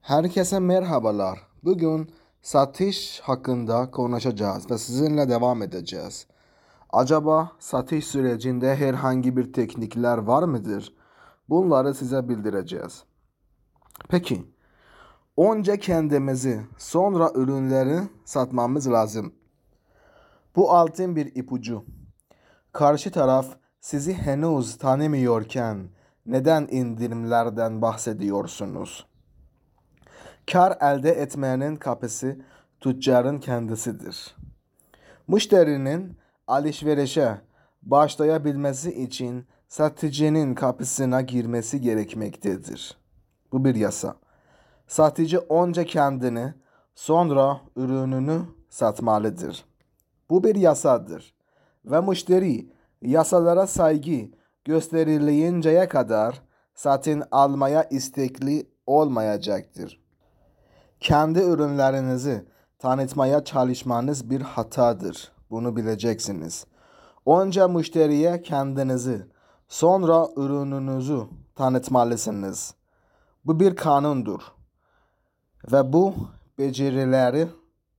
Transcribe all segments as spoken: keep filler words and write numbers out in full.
Herkese merhabalar. Bugün satış hakkında konuşacağız ve sizinle devam edeceğiz. Acaba satış sürecinde herhangi bir teknikler var mıdır? Bunları size bildireceğiz. Peki, önce kendimizi, sonra ürünleri satmamız lazım. Bu altın bir ipucu. Karşı taraf sizi henüz tanımıyorken neden indirimlerden bahsediyorsunuz? Kar elde etmenin kapısı tüccarın kendisidir. Müşterinin alışverişe başlayabilmesi için satıcının kapısına girmesi gerekmektedir. Bu bir yasa. Satıcı önce kendini, sonra ürününü satmalıdır. Bu bir yasadır ve müşteri yasalara saygı gösterilinceye kadar satın almaya istekli olmayacaktır. Kendi ürünlerinizi tanıtmaya çalışmanız bir hatadır. Bunu bileceksiniz. Önce müşteriye kendinizi, sonra ürününüzü tanıtmalısınız. Bu bir kanundur. Ve bu becerileri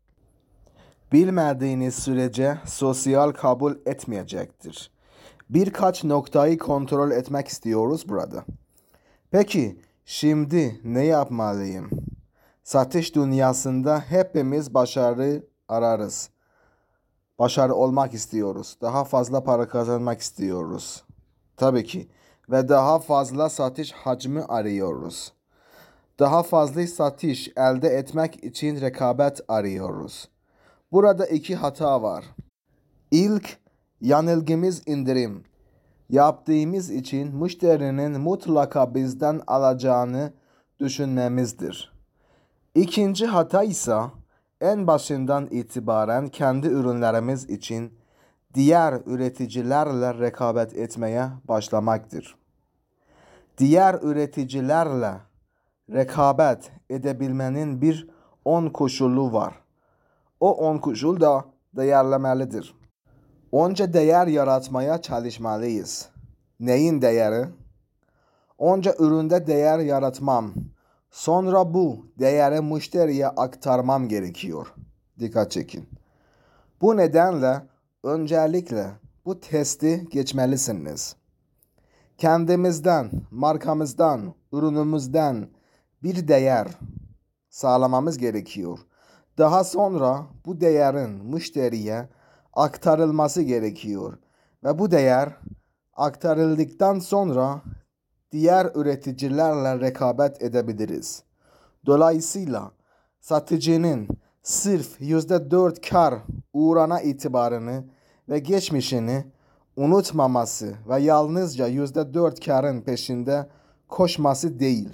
bilmediğiniz sürece sosyal kabul etmeyecektir. Birkaç noktayı kontrol etmek istiyoruz burada. Peki, şimdi ne yapmalıyım? Satış dünyasında hepimiz başarı ararız. Başarı olmak istiyoruz. Daha fazla para kazanmak istiyoruz. Tabii ki. Ve daha fazla satış hacmi arıyoruz. Daha fazla satış elde etmek için rekabet arıyoruz. Burada iki hata var. İlk yanılgımız indirim. Yaptığımız için müşterinin mutlaka bizden alacağını düşünmemizdir. İkinci hata ise en başından itibaren kendi ürünlerimiz için diğer üreticilerle rekabet etmeye başlamaktır. Diğer üreticilerle rekabet edebilmenin bir on koşulu var. O on koşul da değerlemelidir. Önce değer yaratmaya çalışmalıyız. Neyin değeri? Önce üründe değer yaratmam. Sonra bu değeri müşteriye aktarmam gerekiyor. Dikkat çekin. Bu nedenle öncelikle bu testi geçmelisiniz. Kendimizden, markamızdan, ürünümüzden bir değer sağlamamız gerekiyor. Daha sonra bu değerin müşteriye aktarılması gerekiyor. Ve bu değer aktarıldıktan sonra diğer üreticilerle rekabet edebiliriz. Dolayısıyla satıcının sırf yüzde dört kar uğrana itibarını ve geçmişini unutmaması ve yalnızca yüzde dört karın peşinde koşması değil.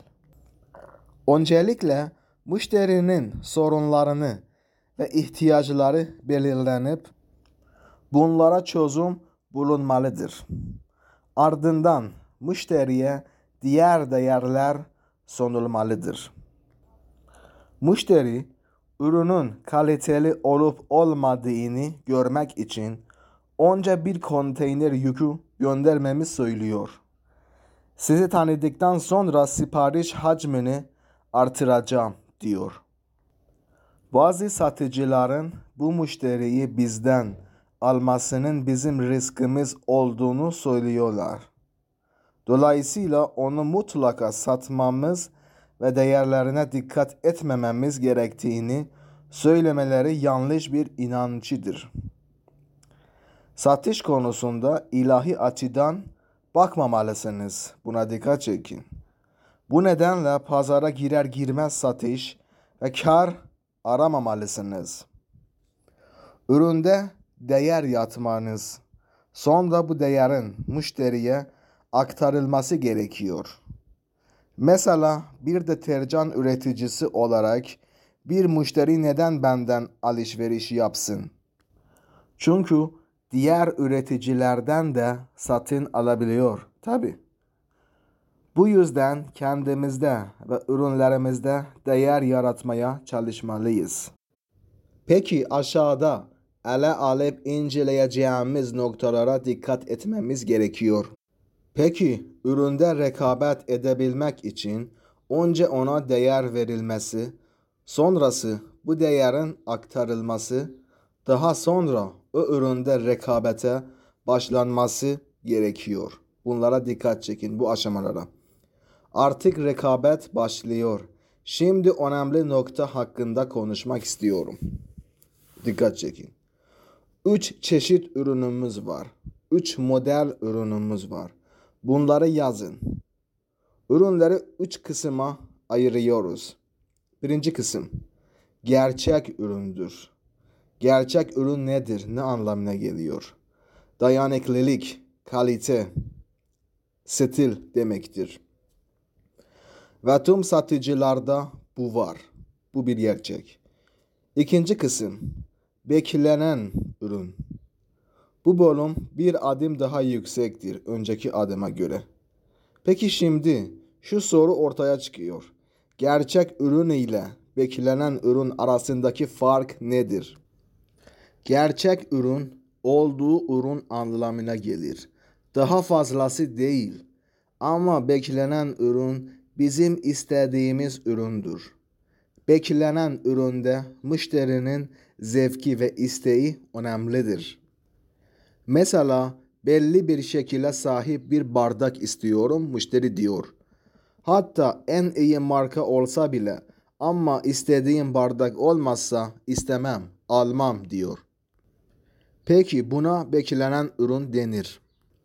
Öncelikle müşterinin sorunlarını ve ihtiyaçları belirlenip bunlara çözüm bulunmalıdır. Ardından müşteriye diğer değerler sunulmalıdır. Müşteri, ürünün kaliteli olup olmadığını görmek için önce bir konteyner yükü göndermemi söylüyor. Sizi tanıdıktan sonra sipariş hacmini artıracağım diyor. Bazı satıcıların bu müşteriyi bizden almasının bizim riskimiz olduğunu söylüyorlar. Dolayısıyla onu mutlaka satmamız ve değerlerine dikkat etmememiz gerektiğini söylemeleri yanlış bir inançıdır. Satış konusunda ilahi açıdan bakmamalısınız. Buna dikkat çekin. Bu nedenle pazara girer girmez satış ve kar aramamalısınız. Üründe değer yatmanız, sonra bu değerin müşteriye aktarılması gerekiyor. Mesela bir deterjan üreticisi olarak bir müşteri neden benden alışveriş yapsın? Çünkü diğer üreticilerden de satın alabiliyor. Tabii. Bu yüzden kendimizde ve ürünlerimizde değer yaratmaya çalışmalıyız. Peki aşağıda ele alıp inceleyeceğimiz noktalara dikkat etmemiz gerekiyor. Peki üründe rekabet edebilmek için Önce ona değer verilmesi, sonrası bu değerin aktarılması, daha sonra o üründe rekabete başlanması gerekiyor. Bunlara dikkat çekin, bu aşamalara. Artık rekabet başlıyor. Şimdi önemli nokta hakkında konuşmak istiyorum. Dikkat çekin. Üç çeşit ürünümüz var. Üç model ürünümüz var. Bunları yazın. Ürünleri üç kısma ayırıyoruz. Birinci kısım gerçek üründür. Gerçek ürün nedir? Ne anlamına geliyor? Dayanıklılık, kalite, stil demektir. Ve tüm satıcılarda bu var. Bu bir gerçek. İkinci kısım beklenen ürün. Bu bölüm bir adım daha yüksektir önceki adıma göre. Peki şimdi şu soru ortaya çıkıyor. Gerçek ürün ile beklenen ürün arasındaki fark nedir? Gerçek ürün olduğu ürün anlamına gelir. Daha fazlası değil. Ama beklenen ürün bizim istediğimiz üründür. Beklenen üründe müşterinin zevki ve isteği önemlidir. Mesela belli bir şekilde sahip bir bardak istiyorum, müşteri diyor. Hatta en iyi marka olsa bile ama istediğim bardak olmazsa istemem, almam diyor. Peki buna beklenen ürün denir.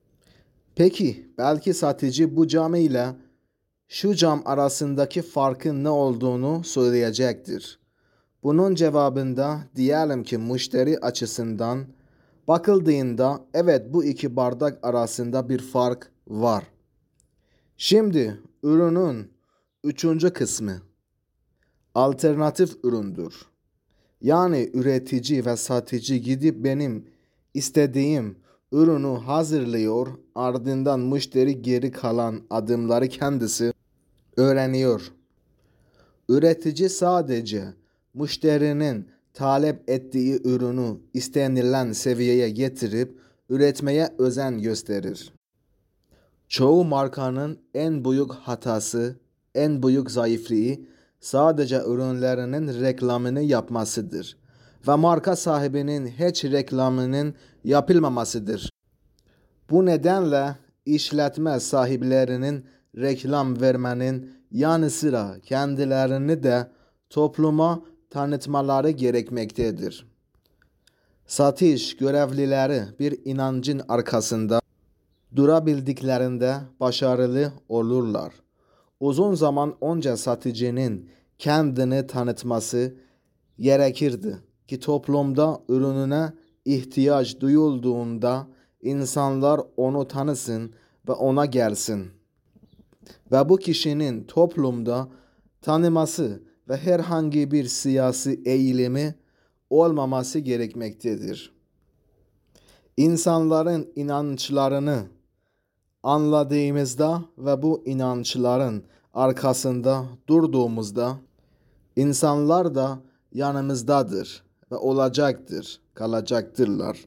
Peki belki satıcı bu cam ile şu cam arasındaki farkın ne olduğunu söyleyecektir. Bunun cevabında diyelim ki müşteri açısından bakıldığında evet bu iki bardak arasında bir fark var. Şimdi ürünün üçüncü kısmı alternatif üründür. Yani üretici ve satıcı gidip benim istediğim ürünü hazırlıyor, ardından müşteri geri kalan adımları kendisi öğreniyor. Üretici sadece müşterinin talep ettiği ürünü istenilen seviyeye getirip üretmeye özen gösterir. Çoğu markanın en büyük hatası, en büyük zayıflığı sadece ürünlerinin reklamını yapmasıdır ve marka sahibinin hiç reklamının yapılmamasıdır. Bu nedenle işletme sahiplerinin reklam vermenin yanı sıra kendilerini de topluma tanıtmaları gerekmektedir. Satış görevlileri bir inancın arkasında durabildiklerinde başarılı olurlar. Uzun zaman önce satıcının kendini tanıtması gerekirdi ki toplumda ürününe ihtiyaç duyulduğunda insanlar onu tanısın ve ona gelsin. Ve bu kişinin toplumda tanıması ve herhangi bir siyasi eğilimi olmaması gerekmektedir. İnsanların inançlarını anladığımızda ve bu inançların arkasında durduğumuzda insanlar da yanımızdadır ve olacaktır, kalacaktırlar.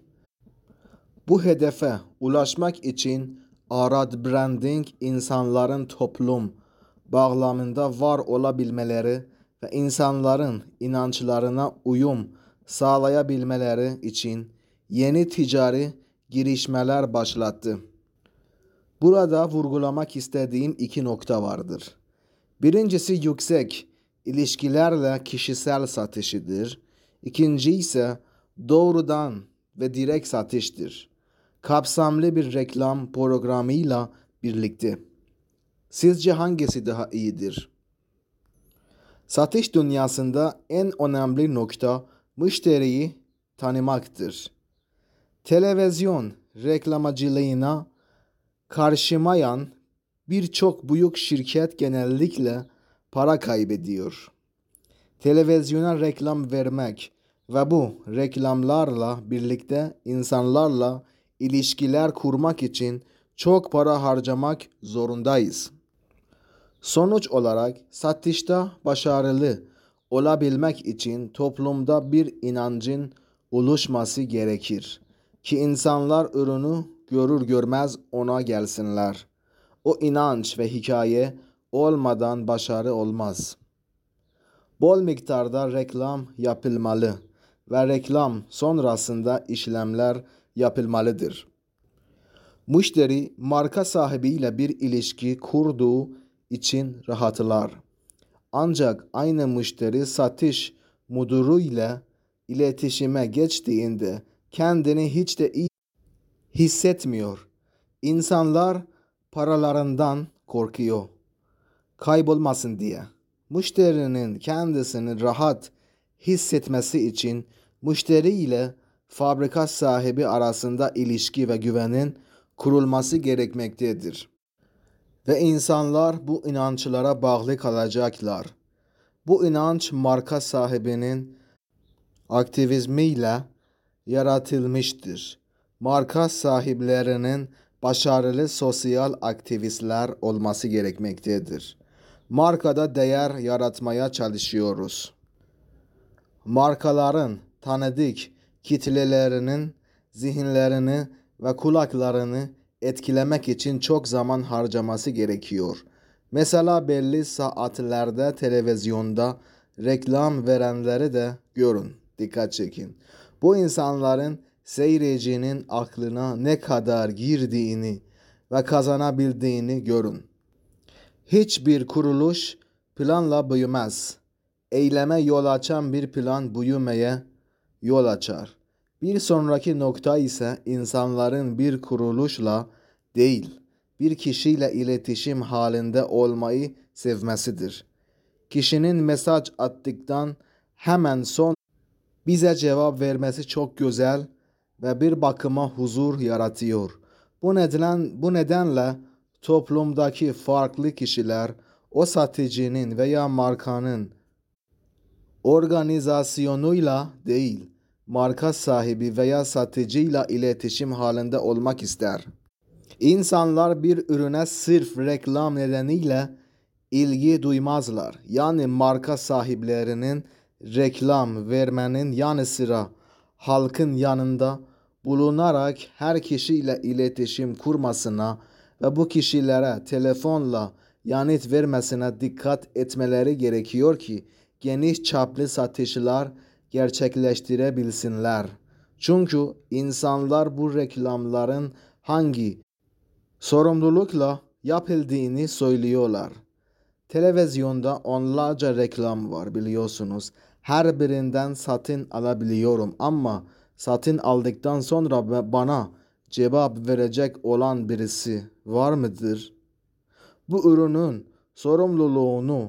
Bu hedefe ulaşmak için Arad Branding insanların toplum bağlamında var olabilmeleri ve insanların inançlarına uyum sağlayabilmeleri için yeni ticari girişimler başlattı. Burada vurgulamak istediğim iki nokta vardır. Birincisi yüksek ilişkilerle kişisel satışıdır. İkinci ise doğrudan ve direkt satıştır. Kapsamlı bir reklam programıyla birlikte. Sizce hangisi daha iyidir? Satış dünyasında en önemli nokta müşteriyi tanımaktır. Televizyon reklamcılığına karşımayan birçok büyük şirket genellikle para kaybediyor. Televizyona reklam vermek ve bu reklamlarla birlikte insanlarla ilişkiler kurmak için çok para harcamak zorundayız. Sonuç olarak satışta başarılı olabilmek için toplumda bir inancın oluşması gerekir ki insanlar ürünü görür görmez ona gelsinler. O inanç ve hikaye olmadan başarı olmaz. Bol miktarda reklam yapılmalı ve reklam sonrasında işlemler yapılmalıdır. Müşteri marka sahibiyle bir ilişki kurduğu için rahatlar. Ancak aynı müşteri satış müdürüyle iletişime geçtiğinde kendini hiç de iyi hissetmiyor. İnsanlar paralarından korkuyor, kaybolmasın diye. Müşterinin kendisini rahat hissetmesi için müşteri ile fabrika sahibi arasında ilişki ve güvenin kurulması gerekmektedir. Ve insanlar bu inançlara bağlı kalacaklar. Bu inanç marka sahibinin aktivizmiyle yaratılmıştır. Marka sahiplerinin başarılı sosyal aktivistler olması gerekmektedir. Markada değer yaratmaya çalışıyoruz. Markaların tanıdık kitlelerinin zihinlerini ve kulaklarını etkilemek için çok zaman harcaması gerekiyor. Mesela belli saatlerde televizyonda reklam verenleri de görün, dikkat çekin. Bu insanların seyircinin aklına ne kadar girdiğini ve kazanabildiğini görün. Hiçbir kuruluş planla büyümez. Eyleme yol açan bir plan büyümeye yol açar. Bir sonraki nokta ise insanların bir kuruluşla değil, bir kişiyle iletişim halinde olmayı sevmesidir. Kişinin mesaj attıktan hemen son bize cevap vermesi çok güzel ve bir bakıma huzur yaratıyor. Bu neden, bu nedenle toplumdaki farklı kişiler o satıcının veya markanın organizasyonuyla değil, marka sahibi veya satıcıyla iletişim halinde olmak ister. İnsanlar bir ürüne sırf reklam nedeniyle ilgi duymazlar. Yani marka sahiplerinin reklam vermenin yanı sıra halkın yanında bulunarak her kişiyle iletişim kurmasına ve bu kişilere telefonla yanıt vermesine dikkat etmeleri gerekiyor ki geniş çaplı satışlar gerçekleştirebilsinler. Çünkü insanlar bu reklamların hangi sorumlulukla yapıldığını söylüyorlar. Televizyonda onlarca reklam var biliyorsunuz. Her birinden satın alabiliyorum ama satın aldıktan sonra bana cevap verecek olan birisi var mıdır? Bu ürünün sorumluluğunu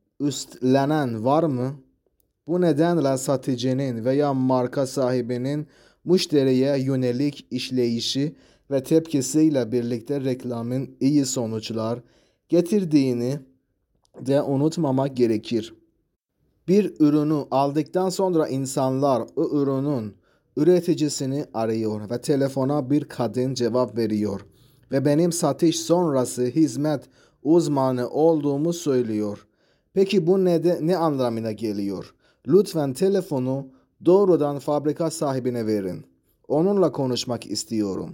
üstlenen var mı? Bu nedenle satıcının veya marka sahibinin müşteriye yönelik işleyişi ve tepkisiyle birlikte reklamın iyi sonuçlar getirdiğini de unutmamak gerekir. Bir ürünü aldıktan sonra insanlar o ürünün üreticisini arıyor ve telefona bir kadın cevap veriyor ve benim satış sonrası hizmet uzmanı olduğumu söylüyor. Peki bu ne, de, ne anlamına geliyor? Lütfen telefonu doğrudan fabrika sahibine verin. Onunla konuşmak istiyorum.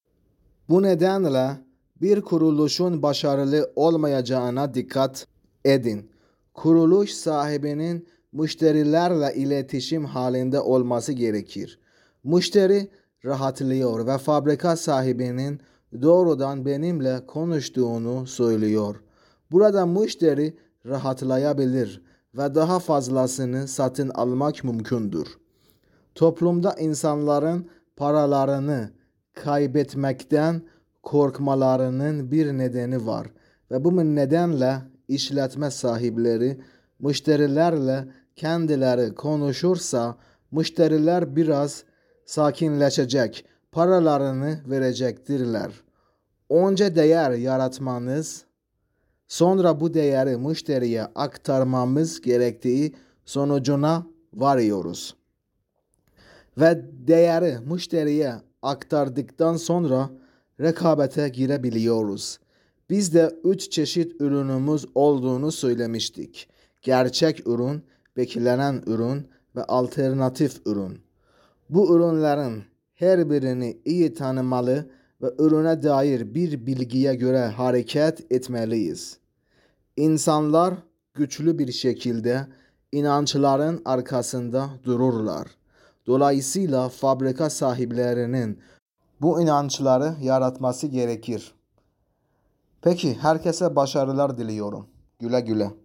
Bu nedenle bir kuruluşun başarılı olmayacağına dikkat edin. Kuruluş sahibinin müşterilerle iletişim halinde olması gerekir. Müşteri rahatlıyor ve fabrika sahibinin doğrudan benimle konuştuğunu söylüyor. Burada müşteri rahatlayabilir ve daha fazlasını satın almak mümkündür. Toplumda insanların paralarını kaybetmekten korkmalarının bir nedeni var ve bu nedenle işletme sahipleri müşterilerle kendileri konuşursa müşteriler biraz sakinleşecek, paralarını verecektirler. Önce değer yaratmanız, sonra bu değeri müşteriye aktarmamız gerektiği sonucuna varıyoruz. Ve değeri müşteriye aktardıktan sonra rekabete girebiliyoruz. Biz de üç çeşit ürünümüz olduğunu söylemiştik. Gerçek ürün, beklenen ürün ve alternatif ürün. Bu ürünlerin her birini iyi tanımalı ve ürüne dair bir bilgiye göre hareket etmeliyiz. İnsanlar güçlü bir şekilde inançların arkasında dururlar. Dolayısıyla fabrika sahiplerinin bu inançları yaratması gerekir. Peki herkese başarılar diliyorum. Güle güle.